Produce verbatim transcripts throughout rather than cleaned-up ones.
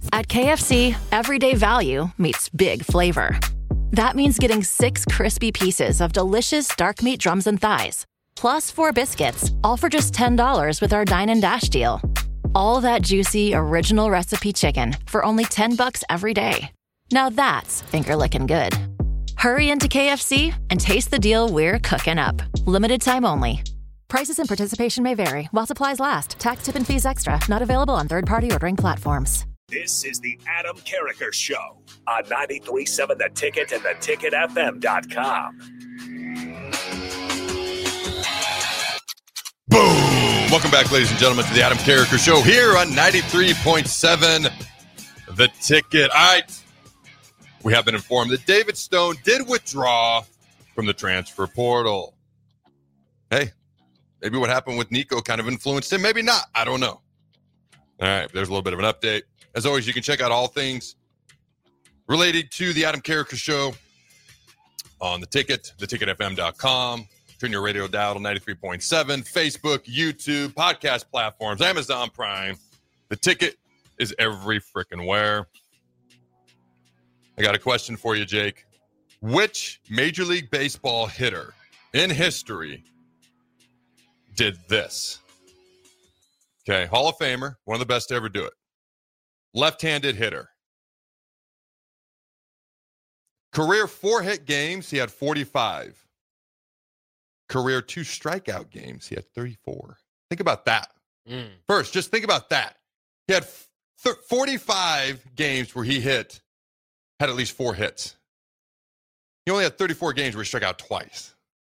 At K F C, everyday value meets big flavor. That means getting six crispy pieces of delicious dark meat drums and thighs, plus four biscuits, all for just ten dollars with our Dine and Dash deal. All that juicy, original recipe chicken for only ten bucks every day. Now that's finger-licking good. Hurry into K F C and taste the deal we're cooking up. Limited time only. Prices and participation may vary while supplies last. Tax, tip, and fees extra. Not available on third-party ordering platforms. This is the Adam Carriker Show on ninety-three point seven The Ticket and the ticket f m dot com. Boom! Welcome back, ladies and gentlemen, to the Adam Carriker Show here on ninety-three point seven The Ticket. All right. We have been informed that David Stone did withdraw from the transfer portal. Hey, maybe what happened with Nico kind of influenced him. Maybe not. I don't know. All right. There's a little bit of an update. As always, you can check out all things related to the Adam Carriker Show on The Ticket, the ticket f m dot com. Turn your radio dial to ninety-three point seven. Facebook, YouTube, podcast platforms, Amazon Prime. The Ticket is every frickin' where. I got a question for you, Jake. Which Major League Baseball hitter in history did this? Okay, Hall of Famer, one of the best to ever do it. Left-handed hitter. Career four-hit games, he had forty-five. Career two strikeout games, he had thirty-four. Think about that. Mm. First, just think about that. He had th- forty-five games where he hit, had at least four hits. He only had thirty-four games where he struck out twice.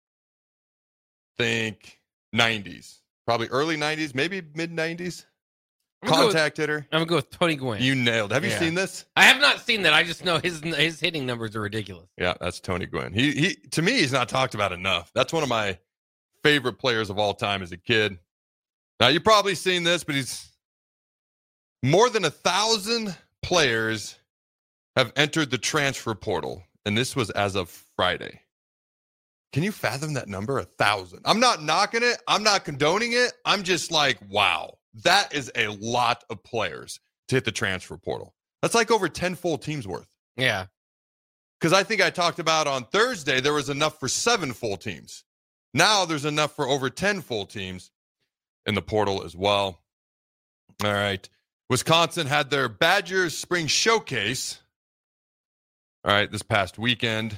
Think nineties. Probably early nineties, maybe mid-nineties. Contact with, hitter. I'm going to go with Tony Gwynn. You nailed. Have you yeah. seen this? I have not seen that. I just know his his hitting numbers are ridiculous. Yeah, that's Tony Gwynn. He he to me, he's not talked about enough. That's one of my favorite players of all time as a kid. Now, you've probably seen this, but he's more than a thousand players have entered the transfer portal, and this was as of Friday. Can you fathom that number? A thousand. I'm not knocking it. I'm not condoning it. I'm just like, wow. That is a lot of players to hit the transfer portal. That's like over ten full teams worth. Yeah. Because I think I talked about on Thursday, there was enough for seven full teams. Now there's enough for over ten full teams in the portal as well. All right. Wisconsin had their Badgers Spring Showcase. All right, this past weekend.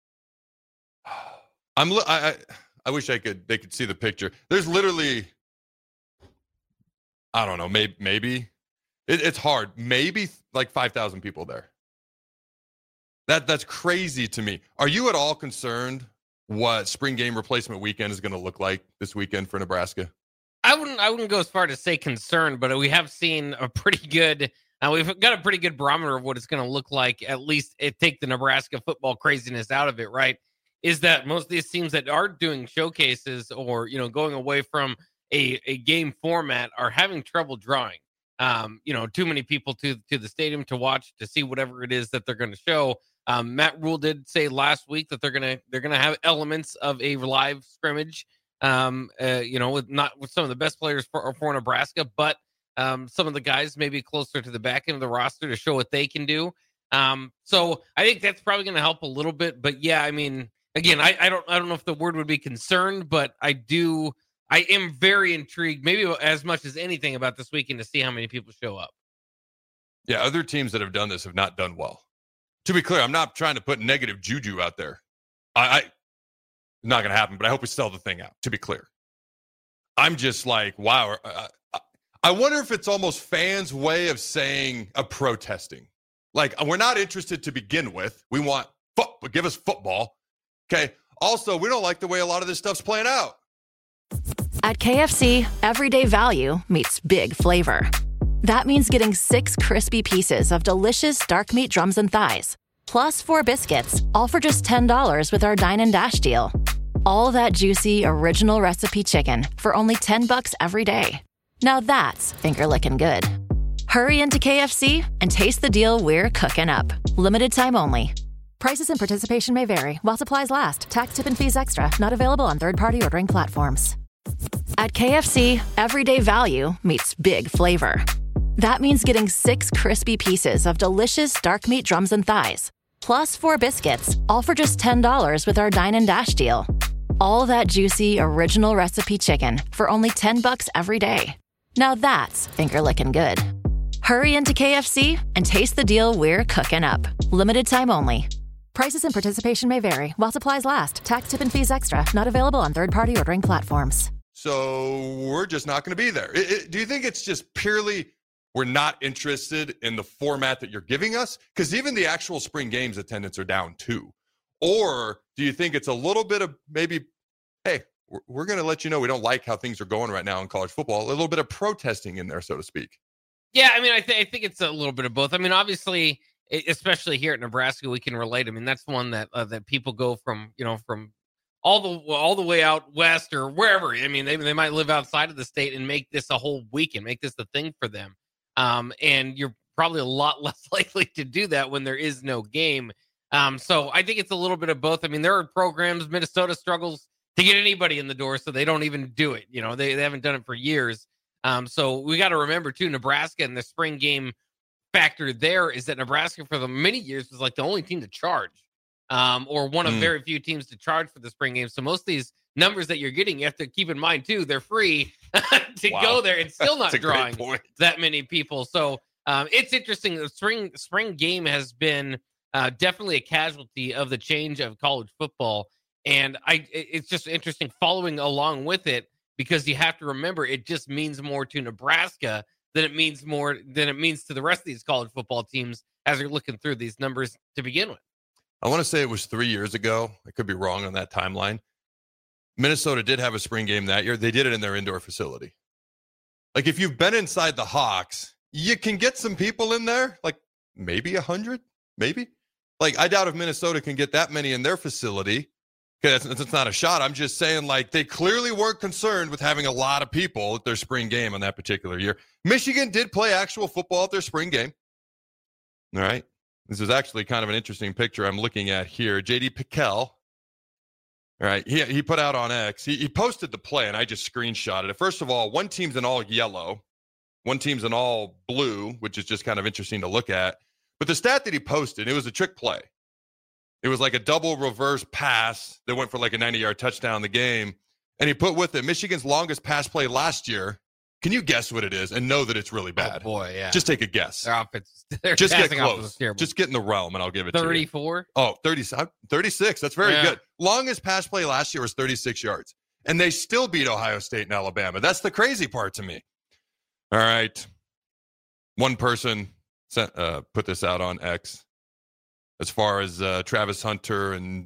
I'm. I, I, I wish I could. They could see the picture. There's literally, I don't know, maybe, maybe it, it's hard. Maybe like five thousand people there. That That's crazy to me. Are you at all concerned what spring game replacement weekend is going to look like this weekend for Nebraska? I wouldn't I wouldn't go as far to say concerned, but we have seen a pretty good, uh, we've got a pretty good barometer of what it's going to look like, at least it take the Nebraska football craziness out of it, right? Is that most of these teams that are doing showcases or, you know, going away from a, a game format are having trouble drawing. Um, you know, too many people to to the stadium to watch, to see whatever it is that they're going to show. Um, Matt Rule did say last week that they're gonna they're gonna have elements of a live scrimmage. Um, uh, you know, with not with some of the best players for for Nebraska, but um, some of the guys maybe closer to the back end of the roster to show what they can do. Um, so I think that's probably going to help a little bit. But yeah, I mean, again, I, I don't I don't know if the word would be concerned, but I do. I am very intrigued, maybe as much as anything, about this weekend to see how many people show up. Yeah, other teams that have done this have not done well. To be clear, I'm not trying to put negative juju out there. I, I not going to happen, but I hope we sell the thing out, to be clear. I'm just like, wow. I, I, I wonder if it's almost fans' way of saying a protesting. Like, we're not interested to begin with. We want football. Give us football. Okay. Also, we don't like the way a lot of this stuff's playing out. At K F C, everyday value meets big flavor. That means getting six crispy pieces of delicious dark meat drums and thighs, plus four biscuits, all for just ten dollars with our Dine and Dash deal. All that juicy, original recipe chicken for only ten bucks every day. Now that's finger-licking good. Hurry into K F C and taste the deal we're cooking up. Limited time only. Prices and participation may vary while supplies last. Tax, tip, and fees extra. Not available on third-party ordering platforms. At K F C, everyday value meets big flavor. That means getting six crispy pieces of delicious dark meat drums and thighs, plus four biscuits, all for just ten dollars with our Dine and Dash deal. All that juicy, original recipe chicken for only ten bucks every day. Now that's finger-licking good. Hurry into K F C and taste the deal we're cooking up. Limited time only. Prices and participation may vary while supplies last. Tax, tip, and fees extra. Not available on third-party ordering platforms. So we're just not going to be there. It, it, do you think it's just purely we're not interested in the format that you're giving us? Because even the actual spring games attendance are down too. Or do you think it's a little bit of maybe, hey, we're, we're going to let you know we don't like how things are going right now in college football, a little bit of protesting in there, so to speak? Yeah, I mean, I, th- I think it's a little bit of both. I mean, obviously, especially here at Nebraska, we can relate. I mean, that's one that uh, that people go from, you know, from all the all the way out west or wherever. I mean, they they might live outside of the state and make this a whole weekend, make this a thing for them. Um, and you're probably a lot less likely to do that when there is no game. Um, so I think it's a little bit of both. I mean, there are programs, Minnesota struggles to get anybody in the door, so they don't even do it. You know, they, they haven't done it for years. Um, so we got to remember, too, Nebraska and the spring game factor there is that Nebraska for the many years was like the only team to charge um, or one of mm. very few teams to charge for the spring game. So most of these numbers that you're getting, you have to keep in mind, too, they're free to wow. go there and still not drawing that many people. So um, it's interesting. The spring spring game has been uh, definitely a casualty of the change of college football. And I, it's just interesting following along with it because you have to remember it just means more to Nebraska than it means more than it means to the rest of these college football teams as you're looking through these numbers to begin with. I want to say it was three years ago. I could be wrong on that timeline. Minnesota did have a spring game that year. They did it in their indoor facility. Like if you've been inside the Hawks, you can get some people in there, like maybe a hundred, maybe. Like I doubt if Minnesota can get that many in their facility. Okay, that's, that's not a shot. I'm just saying, like, they clearly weren't concerned with having a lot of people at their spring game on that particular year. Michigan did play actual football at their spring game. All right. This is actually kind of an interesting picture I'm looking at here. J D Pickell. All right. He, he put out on X. He, he posted the play, and I just screenshotted it. First of all, one team's in all yellow. One team's in all blue, which is just kind of interesting to look at. But the stat that he posted, it was a trick play. It was like a double reverse pass that went for like a ninety-yard touchdown in the game. And he put with it Michigan's longest pass play last year. Can you guess what it is and know that it's really bad? Oh, boy, yeah. Just take a guess. Their offense, their Just get close. Just get in the realm, and I'll give it thirty-four? To you. Oh, thirty, thirty-six. That's very yeah. good. Longest pass play last year was thirty-six yards. And they still beat Ohio State and Alabama. That's the crazy part to me. All right. One person sent, uh, put this out on X. As far as uh, Travis Hunter and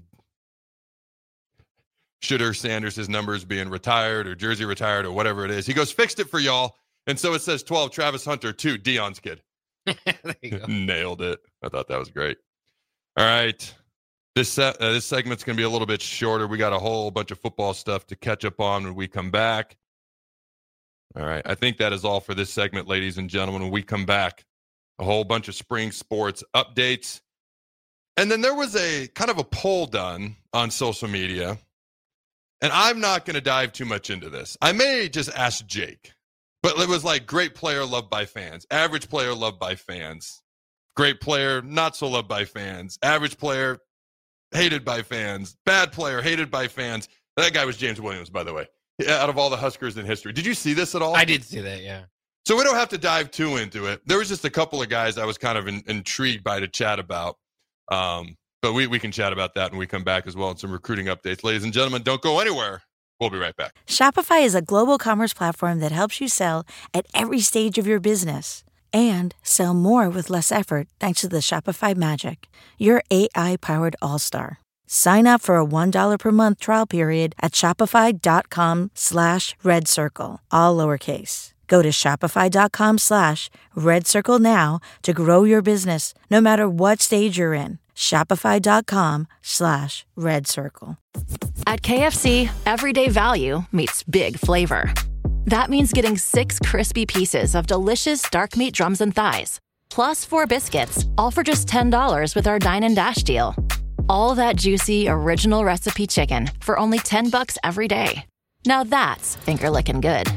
Shooter Sanders' numbers being retired or jersey retired or whatever it is. He goes, fixed it for y'all. And so it says twelve, Travis Hunter, two, Deion's kid. There you go. Nailed it. I thought that was great. All right. This, se- uh, this segment's going to be a little bit shorter. We got a whole bunch of football stuff to catch up on when we come back. All right. I think that is all for this segment, ladies and gentlemen. When we come back, a whole bunch of spring sports updates. And then there was a kind of a poll done on social media, and I'm not going to dive too much into this. I may just ask Jake, but it was like great player loved by fans, average player loved by fans, great player not so loved by fans, average player hated by fans, bad player hated by fans. That guy was James Williams, by the way, out of all the Huskers in history. Did you see this at all? I did see that, yeah. So we don't have to dive too into it. There was just a couple of guys I was kind of in, intrigued by to chat about. Um, but we, we can chat about that when we come back as well and some recruiting updates. Ladies and gentlemen, don't go anywhere. We'll be right back. Shopify is a global commerce platform that helps you sell at every stage of your business and sell more with less effort thanks to the Shopify Magic, your A I-powered all-star. Sign up for a one dollar per month trial period at shopify.com slash red circle, all lowercase. Go to shopify.com slash red circle now to grow your business no matter what stage you're in. Shopify.com slash red circle. At K F C, everyday value meets big flavor. That means getting six crispy pieces of delicious dark meat drums and thighs, plus four biscuits, all for just ten dollars with our Dine and Dash deal. All that juicy, original recipe chicken for only ten bucks every day. Now that's finger-licking good.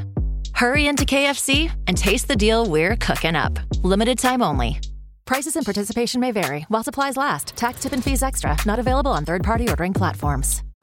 Hurry into K F C and taste the deal we're cooking up. Limited time only. Prices and participation may vary while supplies last. Tax, tip, and fees extra. Not available on third-party ordering platforms.